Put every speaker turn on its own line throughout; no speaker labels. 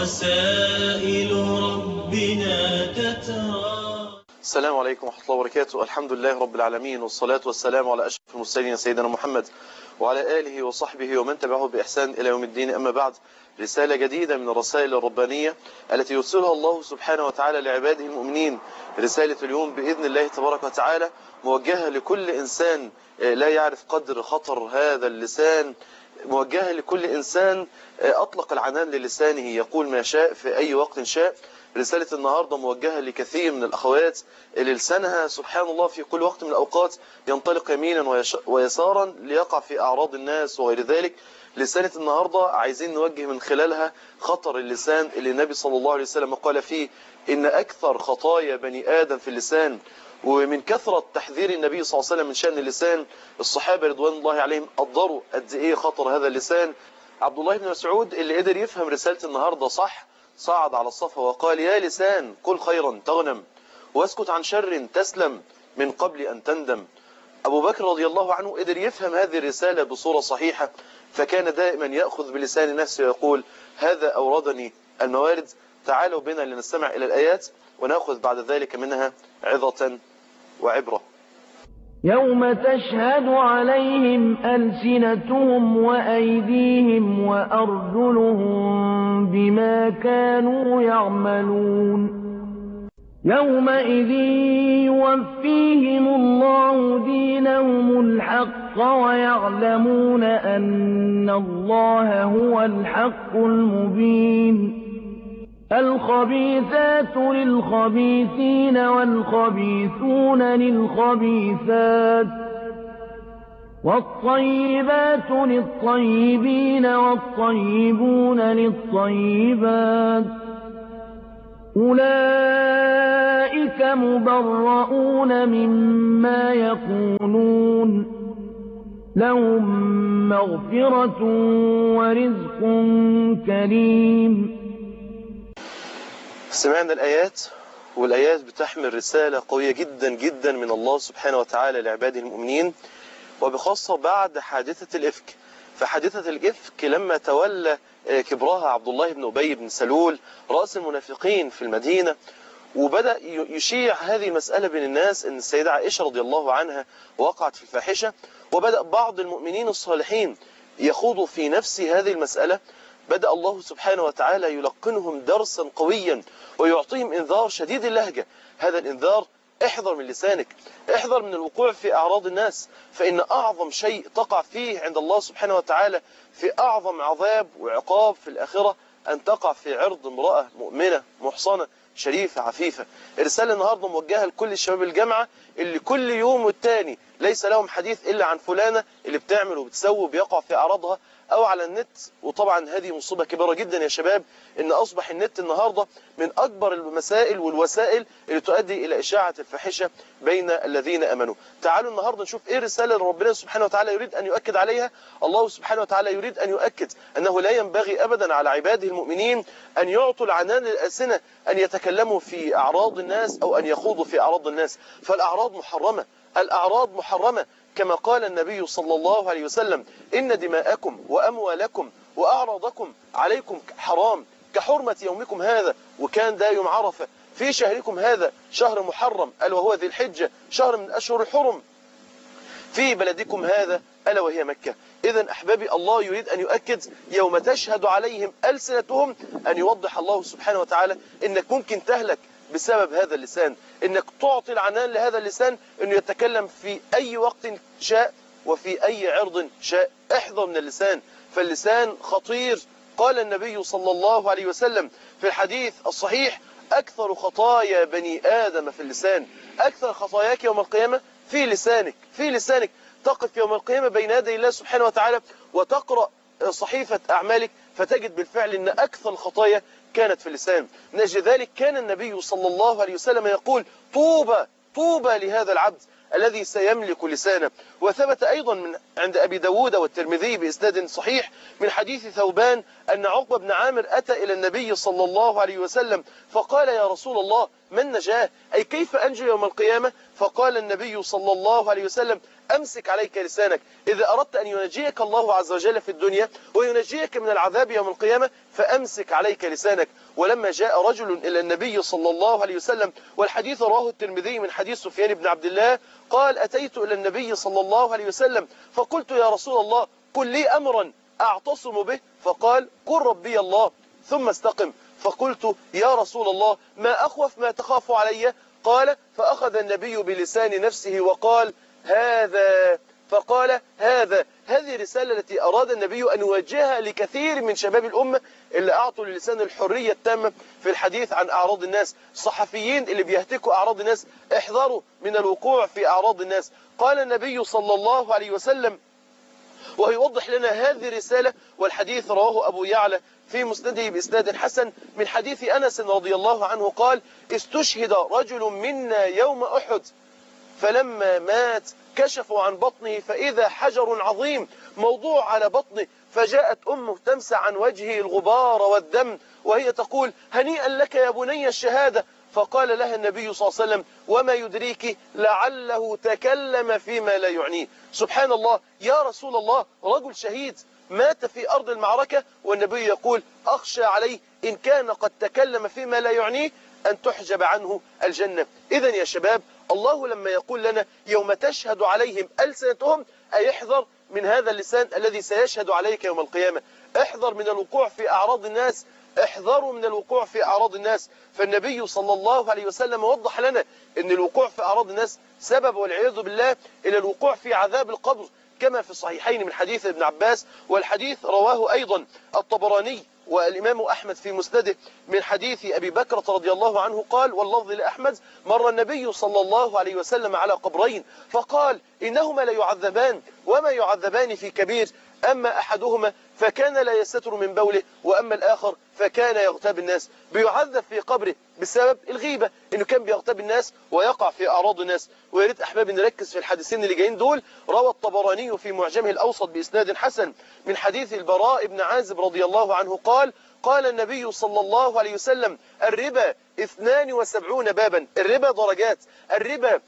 رسائل ربنا تترى.
السلام عليكم ورحمة الله وبركاته. الحمد لله رب العالمين، والصلاة والسلام على أشرف المرسلين سيدنا محمد وعلى آله وصحبه ومن تبعه بإحسان إلى يوم الدين. أما بعد، رسالة جديدة من الرسائل الربانية التي يرسلها الله سبحانه وتعالى لعباده المؤمنين. رسالة اليوم بإذن الله تبارك وتعالى موجهة لكل إنسان لا يعرف قدر خطر هذا اللسان، موجهة لكل إنسان أطلق العنان للسانه يقول ما شاء في أي وقت شاء. رسالة النهاردة موجهة لكثير من الأخوات اللي لسانها سبحان الله في كل وقت من الأوقات ينطلق يمينا ويسارا ليقع في أعراض الناس وغير ذلك. رسالة النهاردة عايزين نوجه من خلالها خطر اللسان اللي النبي صلى الله عليه وسلم قال فيه إن أكثر خطايا بني آدم في اللسان. ومن كثرة تحذير النبي صلى الله عليه وسلم من شأن اللسان، الصحابة رضوان الله عليهم قدروا قد إيه خطر هذا اللسان. عبد الله بن مسعود اللي قدر يفهم رسالة النهاردة صح صعد على الصفا وقال يا لسان قل خيرا تغنم واسكت عن شر تسلم من قبل أن تندم. أبو بكر رضي الله عنه قدر يفهم هذه الرسالة بصورة صحيحة، فكان دائما يأخذ بلسان نفسه ويقول هذا أوردني الموارد. تعالوا بنا لنستمع إلى الآيات ونأخذ بعد ذلك منها عظة وعبرة.
يوم تشهد عليهم ألسنتهم وأيديهم وأرجلهم بما كانوا يعملون يومئذ يوفيهم الله دينهم الحق ويعلمون أن الله هو الحق المبين. الخبيثات للخبيثين والخبيثون للخبيثات والطيبات للطيبين والطيبون للطيبات أولئك مبرؤون مما يقولون لهم مغفرة ورزق كريم.
سمعنا الآيات، والآيات بتحمل رسالة قوية جدا جدا من الله سبحانه وتعالى لعباده المؤمنين، وبخاصة بعد حادثة الإفك. فحادثة الإفك لما تولى كبرها عبد الله بن أبي بن سلول رأس المنافقين في المدينة، وبدأ يشيع هذه المسألة بين الناس أن السيدة عائشة رضي الله عنها وقعت في الفاحشة، وبدأ بعض المؤمنين الصالحين يخوضوا في نفس هذه المسألة. بدأ الله سبحانه وتعالى يلقنهم درسا قويا ويعطيهم انذار شديد اللهجة. هذا الانذار احذر من لسانك، احذر من الوقوع في أعراض الناس، فإن أعظم شيء تقع فيه عند الله سبحانه وتعالى في أعظم عذاب وعقاب في الآخرة أن تقع في عرض امرأة مؤمنة محصنة شريفة عفيفة. الرسالة النهاردة موجهة لكل الشباب الجامعة اللي كل يوم والتاني ليس لهم حديث إلا عن فلانة اللي بتعمل وبتسوي وبيقع في أعراضها أو على النت. وطبعا هذه مصيبة كبيرة جدا يا شباب، إن أصبح النت النهاردة من أكبر المسائل والوسائل اللي تؤدي إلى إشاعة الفاحشة بين الذين أمنوا. تعالوا النهاردة نشوف إيه الرسالة اللي ربنا سبحانه وتعالى يريد أن يؤكد عليها. الله سبحانه وتعالى يريد أن يؤكد أنه لا ينبغي أبدا على عباده المؤمنين أن يعطوا العنان للألسنة أن يتكلموا في أعراض الناس أو أن يخوضوا في أعراض الناس، فالأعراض محرمة، الأعراض محرمة كما قال النبي صلى الله عليه وسلم إن دماءكم وأموالكم وأعراضكم عليكم حرام كحرمة يومكم هذا، وكان ده يوم عرفة في شهركم هذا شهر محرم ألا وهو ذي الحجة شهر من أشهر الحرم في بلدكم هذا ألا وهي مكة. إذن أحبابي الله يريد أن يؤكد يوم تشهد عليهم ألسنتهم أن يوضح الله سبحانه وتعالى إنك ممكن تهلك بسبب هذا اللسان، إنك تعطي العنان لهذا اللسان إنه يتكلم في أي وقت شاء وفي أي عرض شاء. احذر من اللسان، فاللسان خطير. قال النبي صلى الله عليه وسلم في الحديث الصحيح أكثر خطايا بني آدم في اللسان، أكثر خطاياك يوم القيامة في لسانك، في لسانك. تقف يوم القيامة بين يدي الله سبحانه وتعالى وتقرأ صحيفة أعمالك فتجد بالفعل أن أكثر الخطايا كانت في اللسان. من أجل ذلك كان النبي صلى الله عليه وسلم يقول طوبى طوبى لهذا العبد الذي سيملك لسانه. وثبت أيضا من عند أبي داود والترمذي بإسناد صحيح من حديث ثوبان أن عقبة بن عامر أتى إلى النبي صلى الله عليه وسلم فقال يا رسول الله من نجاه، أي كيف أنجو يوم القيامة؟ فقال النبي صلى الله عليه وسلم أمسك عليك لسانك. إذا أردت أن ينجيك الله عز وجل في الدنيا وينجيك من العذاب يوم القيامة فأمسك عليك لسانك. ولما جاء رجل إلى النبي صلى الله عليه وسلم، والحديث رواه الترمذي من حديث سفيان بن عبد الله قال: أتيت إلى النبي صلى الله عليه وسلم فقلت: يا رسول الله قل لي أمرا أعتصم به. فقال: قل ربي الله ثم استقم. فقلت: يا رسول الله ما أخوف ما تخاف علي؟ قال: فأخذ النبي بلسان نفسه وقال: هذا. فقال: هذه الرسالة التي أراد النبي أن يوجهها لكثير من شباب الأمة اللي أعطوا للسان الحرية التامة في الحديث عن أعراض الناس. الصحفيين اللي بيهتكوا أعراض الناس احذروا من الوقوع في أعراض الناس. قال النبي صلى الله عليه وسلم ويوضح لنا هذه الرسالة، والحديث رواه أبو يعلى في مسنده بإسناد حسن من حديث أنس رضي الله عنه قال: استشهد رجل منا يوم أحد فلما مات كشفوا عن بطنه فإذا حجر عظيم موضوع على بطنه، فجاءت أمه تمسح عن وجهه الغبار والدم وهي تقول: هنيئا لك يا بني الشهادة. فقال لها النبي صلى الله عليه وسلم: وما يدريك لعله تكلم فيما لا يعنيه. سبحان الله، يا رسول الله رجل شهيد مات في أرض المعركة والنبي يقول: أخشى عليه إن كان قد تكلم فيما لا يعنيه أن تحجب عنه الجنة. إذن يا شباب، الله لما يقول لنا يوم تشهد عليهم ألسنتهم أي احذر من هذا اللسان الذي سيشهد عليك يوم القيامة. احذر من الوقوع في أعراض الناس، احذروا من الوقوع في أعراض الناس. فالنبي صلى الله عليه وسلم وضح لنا أن الوقوع في أعراض الناس سبب والعياذ بالله إلى الوقوع في عذاب القبر، كما في الصحيحين من حديث ابن عباس، والحديث رواه أيضا الطبراني والإمام أحمد في مسنده من حديث أبي بكر رضي الله عنه قال، واللفظ لأحمد: مر النبي صلى الله عليه وسلم على قبرين فقال: إنهما لا يعذبان وما يعذبان في كبير، أما أحدهما فكان لا يستر من بوله وأما الآخر فكان يغتاب الناس. بيعذب في قبره بسبب الغيبة، إنه كان بيغتاب الناس ويقع في أعراض الناس. ويريد أحبابي نركز في الحديثين اللي جايين دول. روى الطبراني في معجمه الأوسط بإسناد حسن من حديث البراء بن عازب رضي الله عنه قال: قال النبي صلى الله عليه وسلم: الربا 72 بابا. الربا درجات، الربا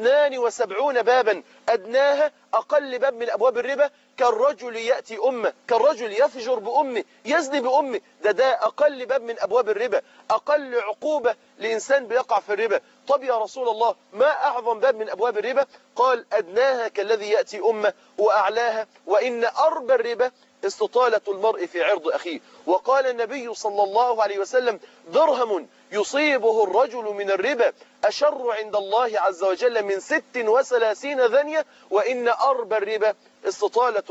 72 بابا، أدناها أقل باب من أبواب الربا كالرجل يأتي أمه، كالرجل يفجر بأمه، يزني بأمه، ده أقل باب من أبواب الربا، أقل عقوبة لإنسان بيقع في الربا. طب يا رسول الله ما أعظم باب من أبواب الربا؟ قال: أدناها كالذي يأتي أمه، وأعلاها وإن أربى الربا استطالة المرء في عرض أخيه. وقال النبي صلى الله عليه وسلم: درهم يصيبه الرجل من الربا أشر عند الله عز وجل من 36 ذنية، وإن أربى الربا استطالة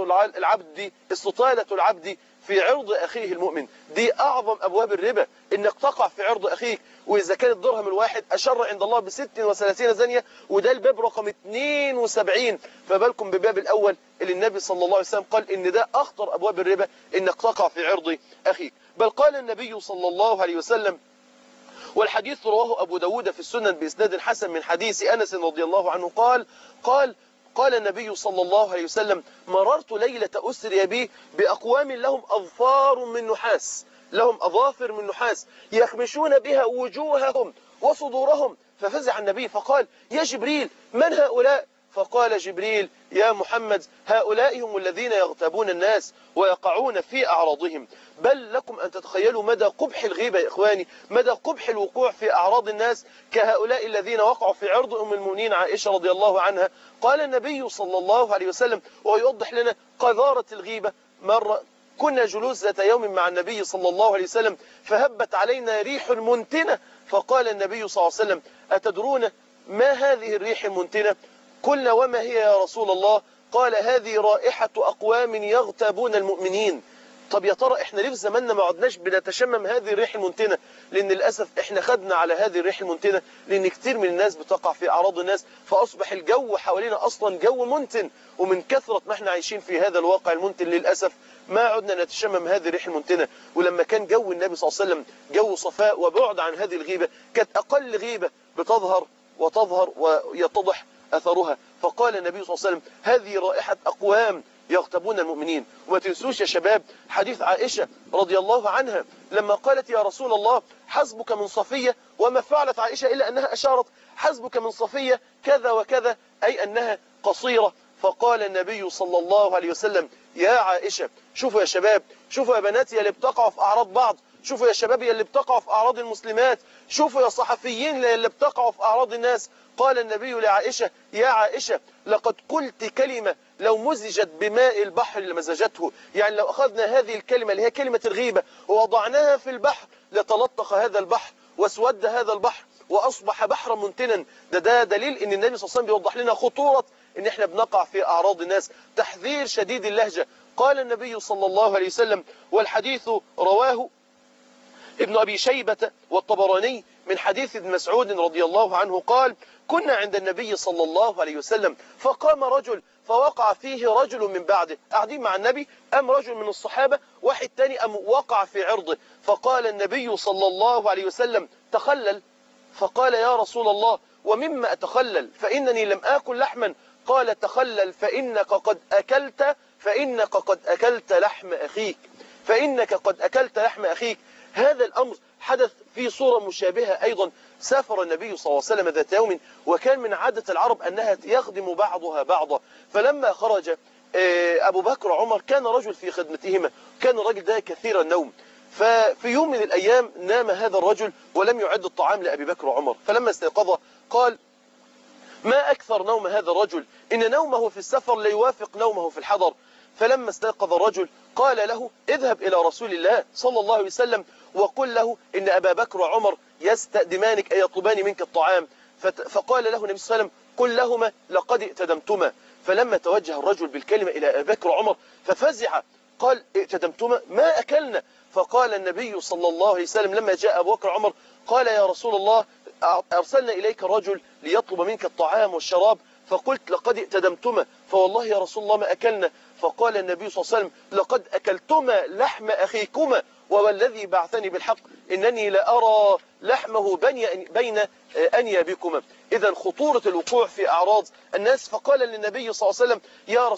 العبد في عرض أخيه المؤمن. دي أعظم أبواب الربا، إنك تقع في عرض أخيك. وإذا كان الدرهم الواحد أشر عند الله ب36 ذنية، وده الباب رقم 72، فبالكم بباب الأول اللي النبي صلى الله عليه وسلم قال إن ده أخطر أبواب الربا، إنك تقع في عرض أخيك. بل قال النبي صلى الله عليه وسلم، والحديث رواه أبو داود في السنن بإسناد حسن من حديث أنس رضي الله عنه قال النبي صلى الله عليه وسلم: مررت ليلة أسري بي بأقوام لهم أظفار من نحاس، لهم أظافر من نحاس يخمشون بها وجوههم وصدورهم. ففزع النبي فقال: يا جبريل من هؤلاء؟ فقال جبريل: يا محمد هؤلاء هم الذين يغتابون الناس ويقعون في أعراضهم. بل لكم أن تتخيلوا مدى قبح الغيبة يا إخواني، مدى قبح الوقوع في أعراض الناس كهؤلاء الذين وقعوا في عرض أم المؤمنين عائشة رضي الله عنها. قال النبي صلى الله عليه وسلم ويوضح لنا قذارة الغيبة: مرة كنا جلوس ذات يوم مع النبي صلى الله عليه وسلم فهبت علينا ريح منتنة، فقال النبي صلى الله عليه وسلم: أتدرون ما هذه الريح المنتنة؟ قلنا: وما هي يا رسول الله؟ قال: هذه رائحة أقوام يغتابون المؤمنين. طب يا ترى احنا ليه في زماننا ما عدناش بنتشمم هذه الريح المنتنة؟ لأن للأسف احنا خدنا على هذه الريح المنتنة، لأن كتير من الناس بتقع في أعراض الناس، فأصبح الجو حوالينا أصلا جو منتن، ومن كثرة ما احنا عايشين في هذا الواقع المنتن للأسف ما عدنا نتشمم هذه الريح المنتنة. ولما كان جو النبي صلى الله عليه وسلم جو صفاء وبعد عن هذه الغيبة، كانت أقل غيبة بتظهر ويتضح أثرها. فقال النبي صلى الله عليه وسلم: هذه رائحة أقوام يغتابون المؤمنين. وما تنسوش يا شباب حديث عائشة رضي الله عنها لما قالت: يا رسول الله حسبك من صفية، وما فعلت عائشة إلا أنها أشارت: حسبك من صفية كذا وكذا، أي أنها قصيرة. فقال النبي صلى الله عليه وسلم يا عائشة، شوفوا يا شباب، شوفوا يا بناتي اللي بتقعوا في أعراض بعض، شوفوا يا شباب اللي بتقعوا في أعراض المسلمات، شوفوا يا صحفيين اللي بتقعوا في أعراض الناس. قال النبي لعائشة يا عائشة لقد قلت كلمة لو مزجت بماء البحر لمزجته، يعني لو أخذنا هذه الكلمة اللي هي كلمة الغيبة ووضعناها في البحر لتلطخ هذا البحر واسود هذا البحر وأصبح بحرا منتنا. ده دليل ان النبي صلى الله عليه وسلم بيوضح لنا خطورة ان احنا بنقع في أعراض الناس. تحذير شديد اللهجة. قال النبي صلى الله عليه وسلم، والحديث رواه ابن أبي شيبة والطبراني من حديث ابن مسعود رضي الله عنه قال كنا عند النبي صلى الله عليه وسلم فقام رجل فوقع فيه رجل من بعده، قاعدين مع النبي، أم رجل من الصحابة واحد تاني أم وقع في عرضه، فقال النبي صلى الله عليه وسلم تخلل. فقال يا رسول الله ومما أتخلل فإنني لم آكل لحما. قال تخلل فإنك قد أكلت لحم أخيك، فإنك قد أكلت لحم أخيك. هذا الأمر حدث في صورة مشابهة أيضا. سافر النبي صلى الله عليه وسلم ذات يوم، وكان من عادة العرب أنها يخدم بعضها بعضا، فلما خرج أبو بكر وعمر كان رجل في خدمتهما، كان الرجل ده كثير النوم، ففي يوم من الأيام نام هذا الرجل ولم يعد الطعام لأبي بكر وعمر، فلما استيقظ قال ما أكثر نوم هذا الرجل، إن نومه في السفر لا يوافق نومه في الحضر. فلما استيقظ الرجل قال له اذهب إلى رسول الله صلى الله عليه وسلم وقل له إن أبا بكر وعمر يستأدمانك أي يطلبان منك الطعام. فقال له النبي صلى الله عليه وسلم قل لهما لقد ائتدمتما. فلما توجه الرجل بالكلمة إلى أبي بكر وعمر ففزع، قال ائتدمتما ما أكلنا. فقال النبي صلى الله عليه وسلم لما جاء أبو بكر وعمر قال يا رسول الله أرسلنا إليك رجل ليطلب منك الطعام والشراب فقلت لقد ائتدمتما، فوالله يا رسول الله ما أكلنا. فقال النبي صلى الله عليه وسلم لقد أكلتما لحم أخيكما والذي بعثني بالحق إنني لأرى لحمه بين أنيابكما. إذا خطورة الوقوع في أعراض الناس. فقال للنبي صلى الله عليه وسلم يا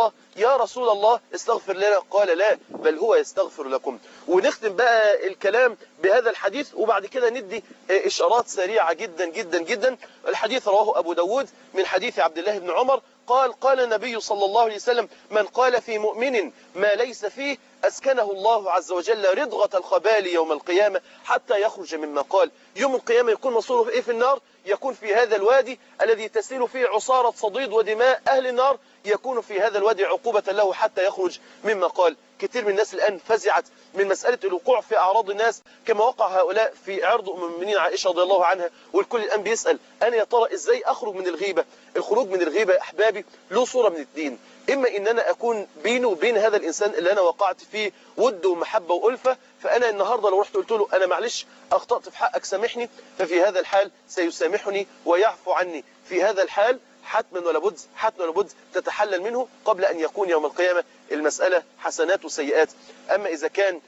رسول الله استغفر لنا. قال لا بل هو يستغفر لكم. ونختم بقى الكلام بهذا الحديث وبعد كده ندي إشارات سريعة جدا جدا جدا. الحديث رواه أبو داود من حديث عبد الله بن عمر قال النبي صلى الله عليه وسلم من قال في مؤمن ما ليس فيه أسكنه الله عز وجل ردغة الخبال يوم القيامة حتى يخرج مما قال. يوم القيامة يكون مصيره إيه في النار؟ يكون في هذا الوادي الذي تسيل فيه عصارة صديد ودماء أهل النار، يكون في هذا الوادي عقوبة له حتى يخرج مما قال. كثير من الناس الآن فزعت من مسألة الوقوع في أعراض الناس كما وقع هؤلاء في عرض أم المؤمنين عائشة رضي الله عنها، والكل الآن بيسأل أنا يا ترى إزاي أخرج من الغيبة؟ الخروج من الغيبة يا أحبابي له صورة من الدين، إما إن أنا أكون بيني وبين هذا الإنسان اللي أنا وقعت فيه ود ومحبة وألفة، فأنا النهاردة لو رحت قلت له أنا معلش أخطأت في حقك سامحني، ففي هذا الحال سيسامحني ويعفو عني. في هذا الحال حتما ولا بد تتحلل منه قبل أن يكون يوم القيامة المسألة حسنات وسيئات. أما إذا كان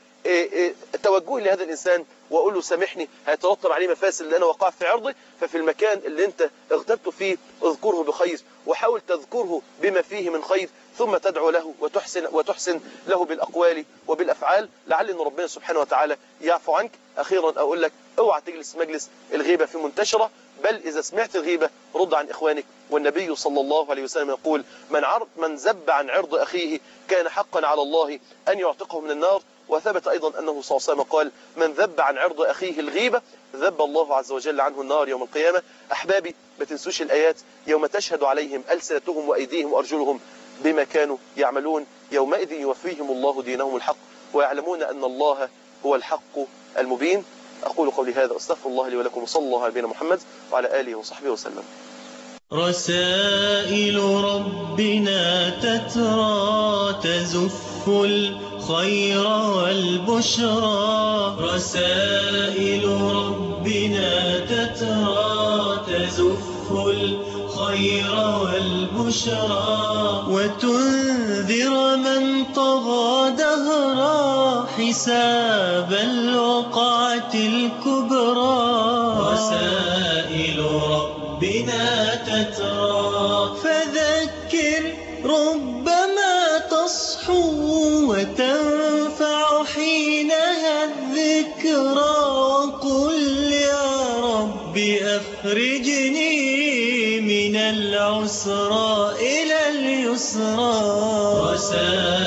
توجه لهذا الإنسان وأقول له سامحني هيترتب عليه مفاسد اللي أنا وقع في عرضي، ففي المكان اللي أنت اغتبت فيه اذكره بخير وحاول تذكره بما فيه من خير، ثم تدعو له وتحسن له بالأقوال وبالأفعال لعل أن ربنا سبحانه وتعالى يعفو عنك. أخيرا أقول لك اوعى تجلس مجلس الغيبة في منتشرة، بل إذا سمعت الغيبة رد عن إخوانك. والنبي صلى الله عليه وسلم يقول من زب عن عرض أخيه كان حقا على الله أن يعتقه من النار. وثبت أيضا أنه صلى الله عليه وسلم قال من ذب عن عرض أخيه الغيبة ذب الله عز وجل عنه النار يوم القيامة. أحبابي ما تنسوش الآيات يوم تشهد عليهم ألسنتهم وأيديهم وأرجلهم بما كانوا يعملون يومئذ يوفيهم الله دينهم الحق ويعلمون أن الله هو الحق المبين. أقول قولي هذا أستغفر الله لي ولكم وصلى الله على نبينا محمد وعلى آله وصحبه وسلم.
رسائل ربنا تترى تزف الخير والبشرى، رسائل ربنا تترى تزف الخير والبشرى، وتنذر من طغى دهرا حساب الوقعة الكبرى. رسائل ربنا تترى فذكر ربما تصحو وتنفع حينها الذكرى، وقل يا رب أخرجني من العسرى إلى اليسرى. يسرا.